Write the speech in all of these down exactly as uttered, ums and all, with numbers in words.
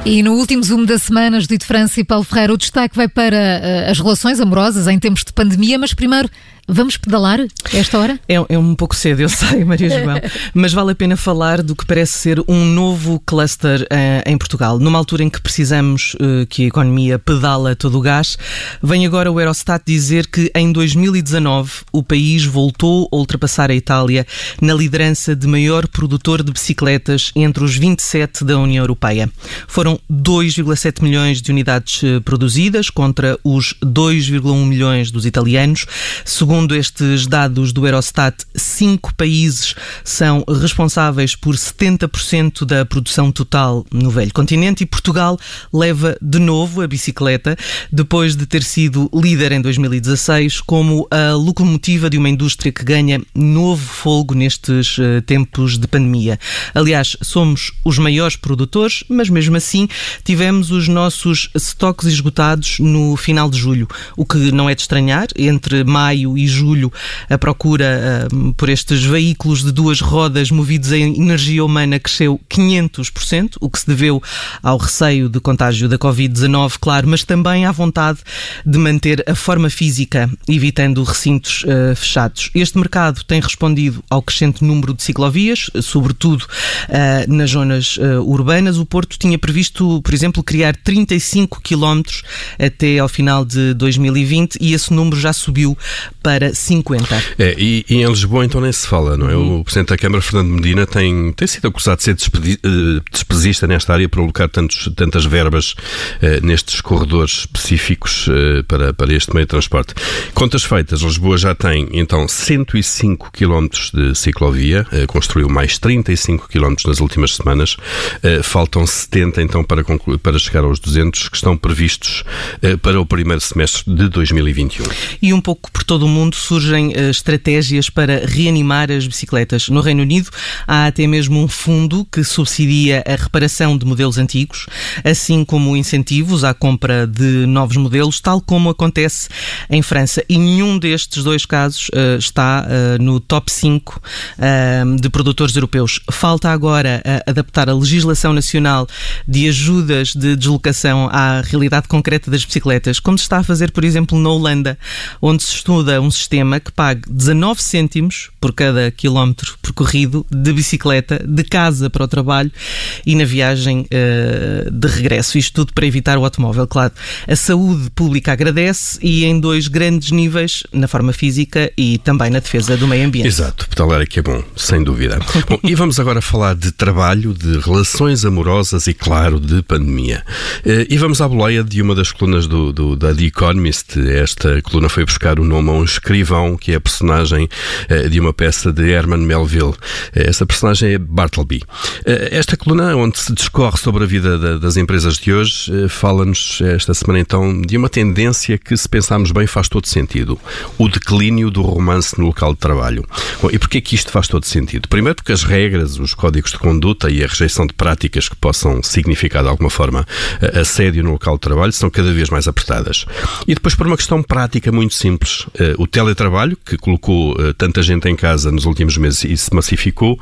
E no último Zoom da semana, Judite França e Paulo Ferreira, o destaque vai para uh, as relações amorosas em tempos de pandemia, mas primeiro, vamos pedalar a esta hora? É, é um pouco cedo, eu sei, Maria João, mas vale a pena falar do que parece ser um novo cluster uh, em Portugal. Numa altura em que precisamos uh, que a economia pedala todo o gás, vem agora o Eurostat dizer que em dois mil e dezanove o país voltou a ultrapassar a Itália na liderança de maior produtor de bicicletas entre os vinte e sete da União Europeia. Foram dois vírgula sete milhões de unidades produzidas contra os dois vírgula um milhões dos italianos. Segundo estes dados do Eurostat, cinco países são responsáveis por setenta por cento da produção total no velho continente e Portugal leva de novo a bicicleta depois de ter sido líder em dois mil e dezasseis como a locomotiva de uma indústria que ganha novo fôlego nestes uh, tempos de pandemia. Aliás, somos os maiores produtores, mas mesmo assim tivemos os nossos estoques esgotados no final de julho, o que não é de estranhar. Entre maio e julho a procura uh, por estes veículos de duas rodas movidos em energia humana cresceu quinhentos por cento, o que se deveu ao receio de contágio da covid dezanove, claro, mas também à vontade de manter a forma física, evitando recintos uh, fechados. Este mercado tem respondido ao crescente número de ciclovias, sobretudo uh, nas zonas uh, urbanas. O Porto tinha previsto, por exemplo, criar trinta e cinco quilómetros até ao final de dois mil e vinte e esse número já subiu para cinquenta. É, e, e em Lisboa então nem se fala, não é? Uhum. O Presidente da Câmara, Fernando Medina, tem, tem sido acusado de ser despedi, uh, despesista nesta área por alocar tantos, tantas verbas uh, nestes corredores específicos uh, para, para este meio de transporte. Contas feitas, Lisboa já tem então cento e cinco quilómetros de ciclovia, uh, construiu mais trinta e cinco quilómetros nas últimas semanas, uh, faltam setenta então para, concluir, para chegar aos duzentos que estão previstos uh, para o primeiro semestre de dois mil e vinte e um. E um pouco por todo o mundo surgem uh, estratégias para reanimar as bicicletas. No Reino Unido há até mesmo um fundo que subsidia a reparação de modelos antigos, assim como incentivos à compra de novos modelos, tal como acontece em França. E nenhum destes dois casos uh, está uh, no top cinco uh, de produtores europeus. Falta agora uh, adaptar a legislação nacional de ajudas de deslocação à realidade concreta das bicicletas, como se está a fazer, por exemplo, na Holanda, onde se estuda um sistema que pague dezanove cêntimos por cada quilómetro percorrido de bicicleta de casa para o trabalho e na viagem uh, de regresso. Isto tudo para evitar o automóvel, claro. A saúde pública agradece e em dois grandes níveis, na forma física e também na defesa do meio ambiente. Exato, pedalar é que é bom, sem dúvida. Bom, e vamos agora falar de trabalho, de relações amorosas e, claro, de pandemia. Uh, e vamos à boleia de uma das colunas do, do, da The Economist. Esta coluna foi buscar o nome a um escrivão, que é a personagem uh, de uma peça de Herman Melville. Uh, essa personagem é Bartleby. Uh, esta coluna, onde se discorre sobre a vida da, das empresas de hoje, uh, fala-nos esta semana então de uma tendência que, se pensarmos bem, faz todo sentido. O declínio do romance no local de trabalho. Bom, e porquê que isto faz todo sentido? Primeiro porque as regras, os códigos de conduta e a rejeição de práticas que possam significar de alguma forma assédio no local de trabalho são cada vez mais apertadas. E depois por uma questão prática muito simples. O teletrabalho, que colocou tanta gente em casa nos últimos meses e se massificou,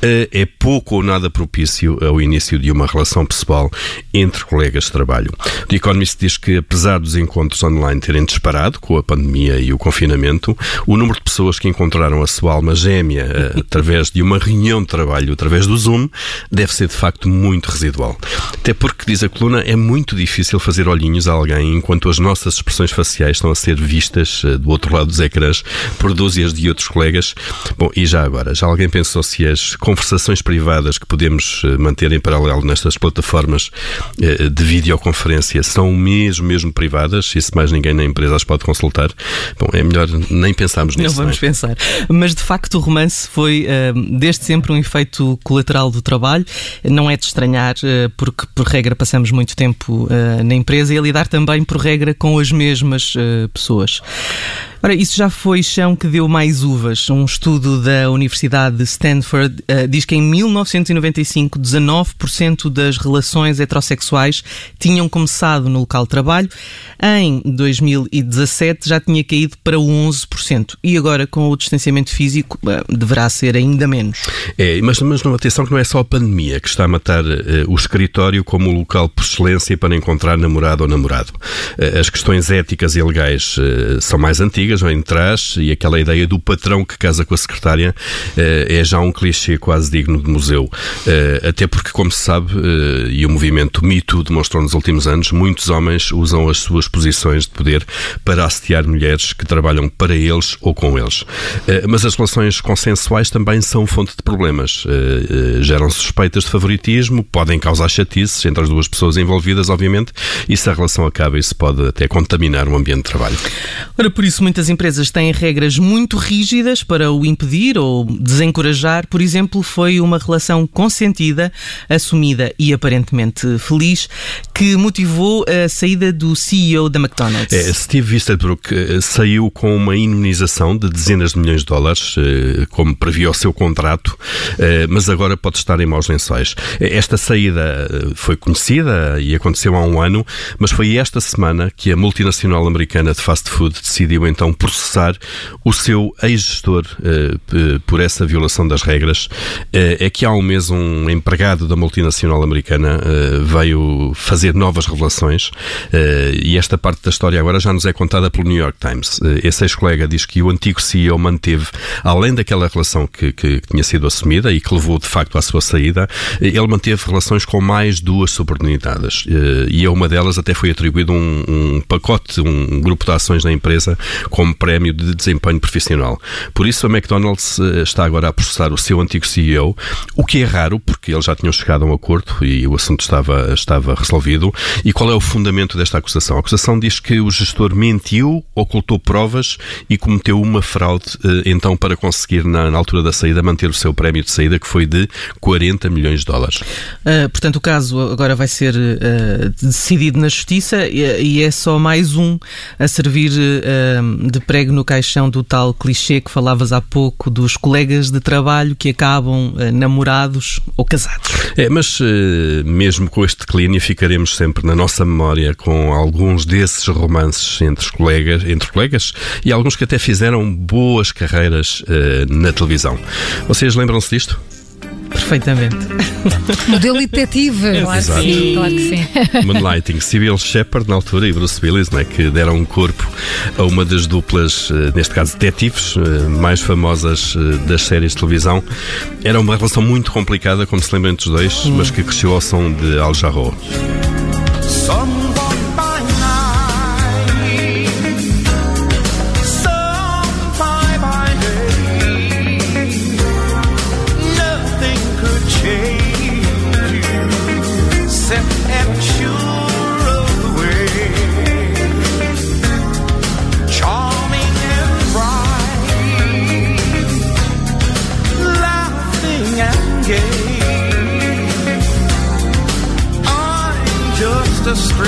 é pouco ou nada propício ao início de uma relação pessoal entre colegas de trabalho. O The Economist diz que, apesar dos encontros online terem disparado com a pandemia e o confinamento, o número de pessoas que encontraram a sua alma gêmea através de uma reunião de trabalho, através do Zoom, deve ser de facto muito residual. Até porque, diz a coluna, é muito difícil fazer olhinhos a alguém enquanto as nossas expressões faciais estão a ser vistas do outro lado dos ecrãs por dúzias de outros colegas. Bom, e já agora, já alguém pensou se as conversações privadas que podemos manter em paralelo nestas plataformas de videoconferência são mesmo, mesmo privadas, e se mais ninguém na empresa as pode consultar? Bom, é melhor nem pensarmos nisso. Não vamos não é? pensar. Mas, de facto, o romance foi, uh, desde sempre, um efeito colateral do trabalho. Não é de estranhar, uh, porque, por regra, passamos muito tempo uh, na empresa e a lidar também, por regra, com as mesmas uh, pessoas. Ora, isso já foi chão que deu mais uvas. Um estudo da Universidade de Stanford uh, diz que em mil novecentos e noventa e cinco, dezanove por cento das relações heterossexuais tinham começado no local de trabalho. Em dois mil e dezassete já tinha caído para onze por cento. E agora, com o distanciamento físico, uh, deverá ser ainda menos. É, mas, mas atenção que não é só a pandemia que está a matar uh, o escritório como o local por excelência para encontrar namorado ou namorado. Uh, as questões éticas e legais uh, são mais antigas, vêm de trás, e aquela ideia do patrão que casa com a secretária uh, é já um clichê quase digno de museu. Uh, até porque, como se sabe, uh, e o movimento Me Too demonstrou nos últimos anos, muitos homens usam as suas posições de poder para assediar mulheres que trabalham para eles ou com eles. Uh, mas as relações consensuais também são fonte de problemas. Uh, uh, geram suspeitas de favoritismo, podem causar chatices entre as duas pessoas envolvidas, obviamente, e se a relação acaba, isso pode até contaminar o ambiente de trabalho. Ora, por isso muitas empresas têm regras muito rígidas para o impedir ou desencorajar. Por exemplo, foi uma relação consentida, assumida e aparentemente feliz que motivou a saída do C E O da McDonald's. É, Steve Easterbrook uh, saiu com uma indemnização de dezenas de milhões de dólares, uh, como previa o seu contrato, uh, mas agora pode estar em maus lençóis. Esta saída uh, foi conhecida e aconteceu há um ano, mas foi esta semana que a multinacional americana de fast food decidiu então processar o seu ex-gestor uh, por essa violação das regras. Uh, é que há um mês um empregado da multinacional americana uh, veio fazer novas revelações uh, e esta parte da história agora já nos é contada pelo New York Times. Uh, esse ex-colega diz que o antigo C E O manteve, além daquela relação que, que, que tinha sido assumida e que levou de facto à sua saída, ele manteve relações com mais duas subordinadas uh, e a uma delas até foi atribuído um, um pacote, um grupo de ações na empresa como prémio de desempenho profissional. Por isso a McDonald's uh, está agora a processar o seu antigo C E O, o que é raro porque eles já tinham chegado a um acordo e o assunto estava, estava resolvido. E qual é o fundamento desta acusação? A acusação diz que o gestor mentiu, ocultou provas e cometeu uma fraude, então, para conseguir, na, na altura da saída, manter o seu prémio de saída, que foi de quarenta milhões de dólares. Uh, portanto, o caso agora vai ser uh, decidido na Justiça e, e é só mais um a servir uh, de prego no caixão do tal clichê que falavas há pouco dos colegas de trabalho que acabam uh, namorados ou casados. É, mas uh, mesmo com este declínio ficaremos sempre na nossa memória com alguns desses romances entre colegas, entre colegas e alguns que até fizeram boas carreiras uh, na televisão. Vocês lembram-se disto? Perfeitamente. Modelo e detetive. Claro que sim, claro que sim. Moonlighting, Sybil Shepherd na altura e Bruce Willis, não é, que deram um corpo a uma das duplas, neste caso detetives, mais famosas das séries de televisão. Era uma relação muito complicada, como se lembram entre os dois, hum. mas que cresceu ao som de Al Jarreau. A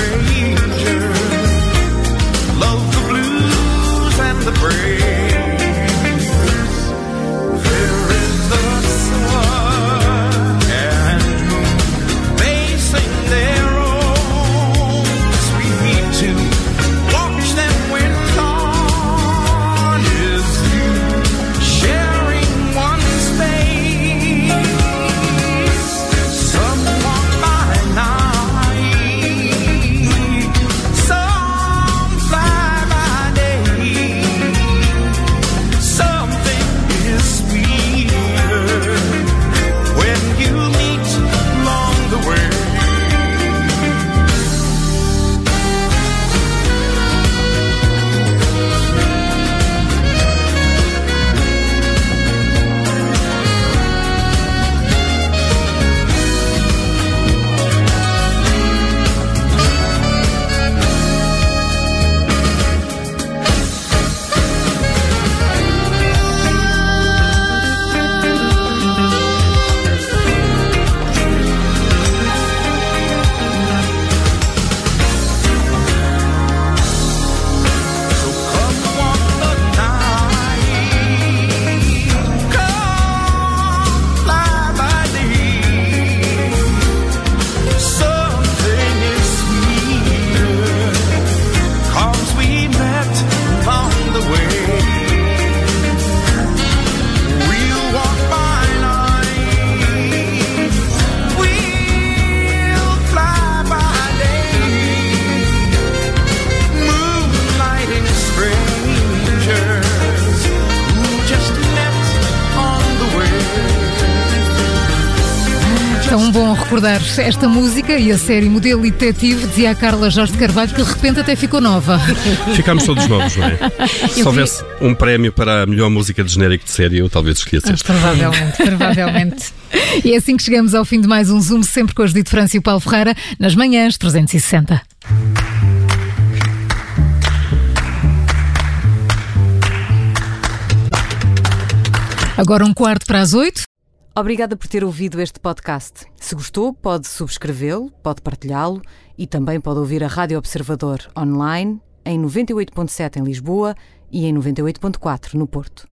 recordar esta música e a série Modelo e Detetive, dizia a Carla Jorge de Carvalho, que de repente até ficou nova. Ficámos todos novos, não é? Se houvesse um prémio para a melhor música de genérico de série, eu talvez escolhesse este. Provavelmente, provavelmente. E é assim que chegamos ao fim de mais um Zoom, sempre com a Judite França e o Paulo Ferreira, nas manhãs trezentos e sessenta. Agora um quarto para as oito. Obrigada por ter ouvido este podcast. Se gostou, pode subscrevê-lo, pode partilhá-lo e também pode ouvir a Rádio Observador online em noventa e oito ponto sete em Lisboa e em noventa e oito ponto quatro no Porto.